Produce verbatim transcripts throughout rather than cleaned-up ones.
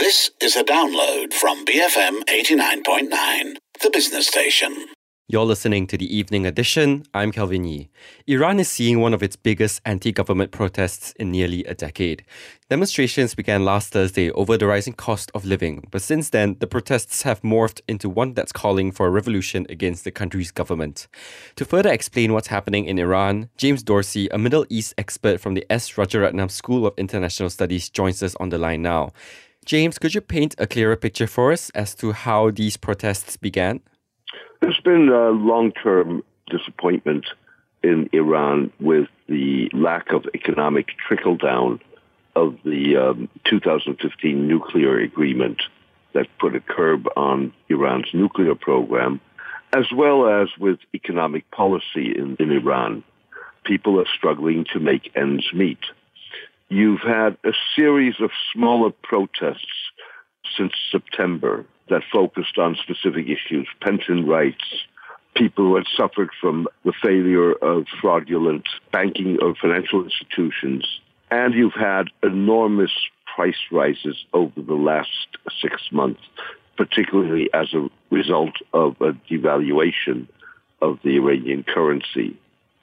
This is a download from B F M eighty-nine point nine, the business station. You're listening to the Evening Edition. I'm Kelvin Yee. Iran is seeing one of its biggest anti-government protests in nearly a decade. Demonstrations began last Thursday over the rising cost of living, but since then, the protests have morphed into one that's calling for a revolution against the country's government. To further explain what's happening in Iran, James Dorsey, a Middle East expert from the S. Rajaratnam School of International Studies, joins us on the line now. James, could you paint a clearer picture for us as to how these protests began? There's been a long-term disappointment in Iran with the lack of economic trickle-down of the um, two thousand fifteen nuclear agreement that put a curb on Iran's nuclear program, as well as with economic policy in, in Iran. People are struggling to make ends meet. You've had a series of smaller protests since September that focused on specific issues, pension rights, people who had suffered from the failure of fraudulent banking or financial institutions. And you've had enormous price rises over the last six months, particularly as a result of a devaluation of the Iranian currency.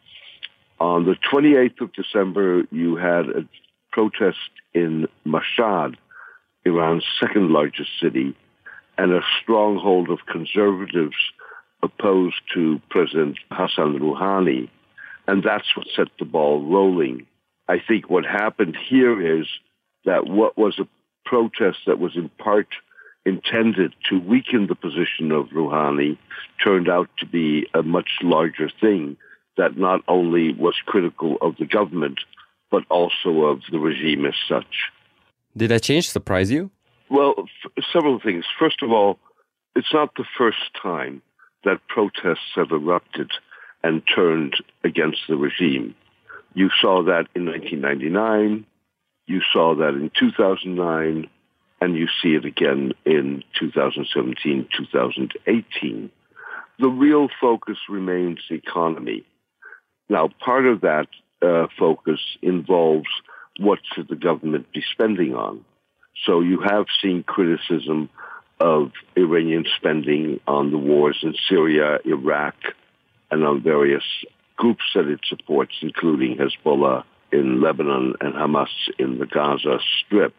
On the twenty-eighth of December, you had a protest in Mashhad, Iran's second largest city, and a stronghold of conservatives opposed to President Hassan Rouhani. And that's what set the ball rolling. I think what happened here is that what was a protest that was in part intended to weaken the position of Rouhani turned out to be a much larger thing that not only was critical of the government, but also of the regime as such. Did that change surprise you? Well, f- several things. First of all, it's not the first time that protests have erupted and turned against the regime. You saw that in nineteen ninety-nine, you saw that in two thousand nine, and you see it again in two thousand seventeen, two thousand eighteen. The real focus remains the economy. Now, part of that uh, focus involves what should the government be spending on. So you have seen criticism of Iranian spending on the wars in Syria, Iraq, and on various groups that it supports, including Hezbollah in Lebanon and Hamas in the Gaza Strip.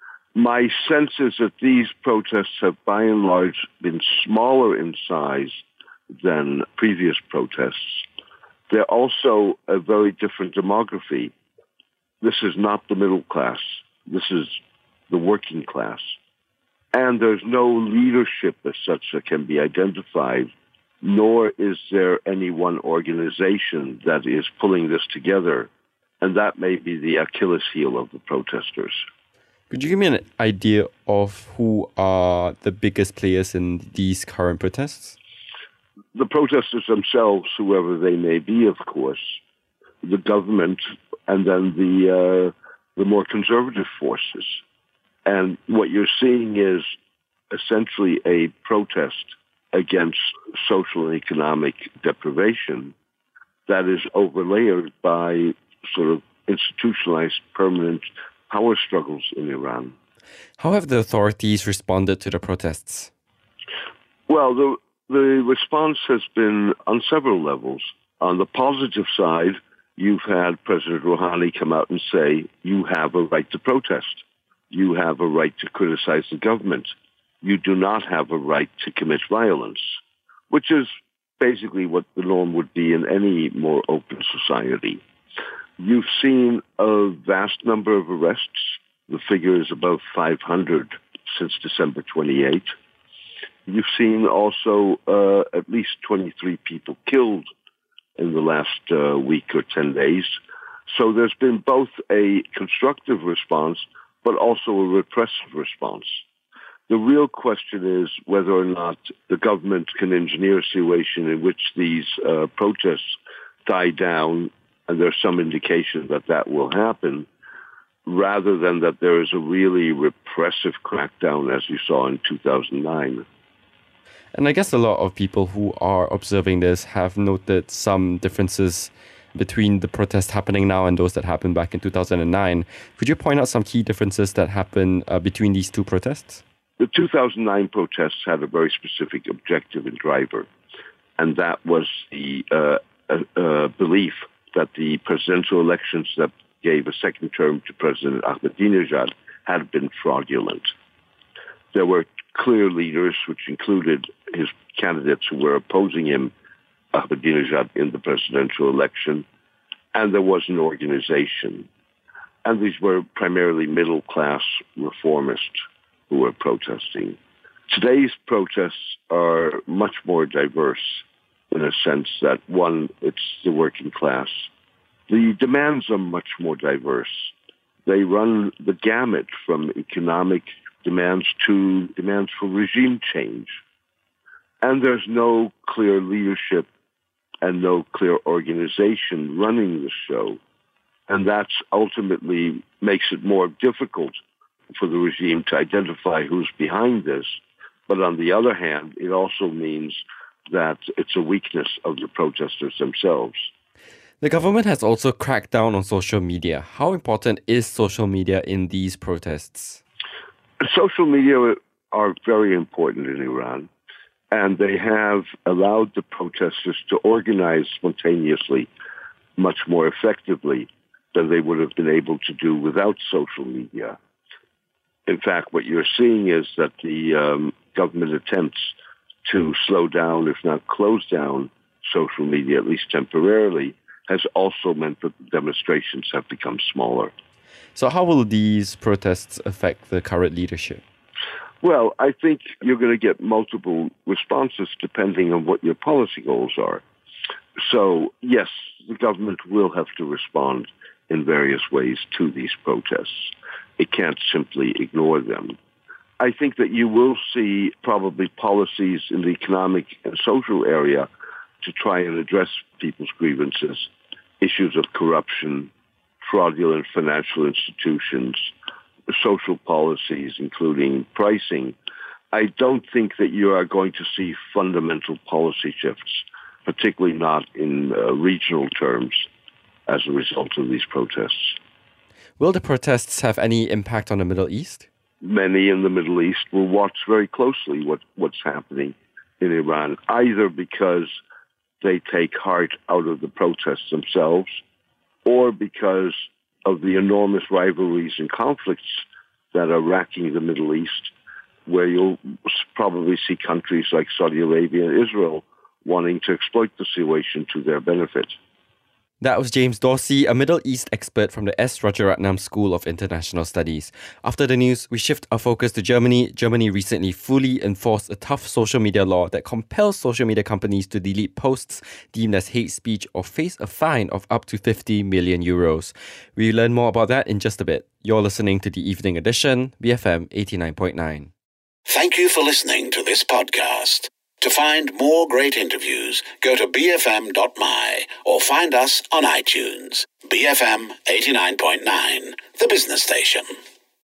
My sense is that these protests have by and large been smaller in size than previous protests. They're also a very different demography. This is not the middle class. This is the working class. And there's no leadership as such that can be identified, nor is there any one organization that is pulling this together. And that may be the Achilles heel of the protesters. Could you give me an idea of who are the biggest players in these current protests? The protesters themselves, whoever they may be, of course, the government, and then the uh, the more conservative forces. And what you're seeing is essentially a protest against social and economic deprivation that is overlaid by sort of institutionalized permanent power struggles in Iran. How have the authorities responded to the protests? Well, the, the response has been on several levels. On the positive side, you've had President Rouhani come out and say, you have a right to protest. You have a right to criticize the government. You do not have a right to commit violence, which is basically what the norm would be in any more open society. You've seen a vast number of arrests. The figure is above five hundred since December twenty-eighth. You've seen also uh, at least twenty-three people killed in the last uh, week or ten days. So there's been both a constructive response, but also a repressive response. The real question is whether or not the government can engineer a situation in which these uh, protests die down, and there's some indication that that will happen, rather than that there is a really repressive crackdown as you saw in two thousand nine. And I guess a lot of people who are observing this have noted some differences between the protests happening now and those that happened back in two thousand nine. Could you point out some key differences that happened uh, between these two protests? The two thousand nine protests had a very specific objective and driver, and that was the uh, uh, uh, belief that the presidential elections that gave a second term to President Ahmadinejad had been fraudulent. There were clear leaders, which included his candidates who were opposing him, Ahmadinejad, in the presidential election, and there was an organization. And these were primarily middle-class reformists who were protesting. Today's protests are much more diverse in a sense that, one, it's the working class. The demands are much more diverse. They run the gamut from economic demands to demands for regime change. And there's no clear leadership and no clear organization running the show. And that ultimately makes it more difficult for the regime to identify who's behind this. But on the other hand, it also means that it's a weakness of the protesters themselves. The government has also cracked down on social media. How important is social media in these protests? Social media are very important in Iran, and they have allowed the protesters to organize spontaneously much more effectively than they would have been able to do without social media. In fact, what you're seeing is that the um, government attempts to slow down, if not close down, social media, at least temporarily, has also meant that the demonstrations have become smaller. So how will these protests affect the current leadership? Well, I think you're going to get multiple responses depending on what your policy goals are. So, yes, the government will have to respond in various ways to these protests. It can't simply ignore them. I think that you will see probably policies in the economic and social area to try and address people's grievances, issues of corruption, fraudulent financial institutions, social policies, including pricing. I don't think that you are going to see fundamental policy shifts, particularly not in uh, regional terms, as a result of these protests. Will the protests have any impact on the Middle East? Many in the Middle East will watch very closely what, what's happening in Iran, either because they take heart out of the protests themselves, or because of the enormous rivalries and conflicts that are racking the Middle East, where you'll probably see countries like Saudi Arabia and Israel wanting to exploit the situation to their benefit. That was James Dorsey, a Middle East expert from the S. Rajaratnam School of International Studies. After the news, we shift our focus to Germany. Germany recently fully enforced a tough social media law that compels social media companies to delete posts deemed as hate speech or face a fine of up to fifty million euros. We learn more about that in just a bit. You're listening to the Evening Edition, B F M eighty-nine point nine. Thank you for listening to this podcast. To find more great interviews, go to b f m dot m y or find us on iTunes. B F M eighty-nine point nine, the business station.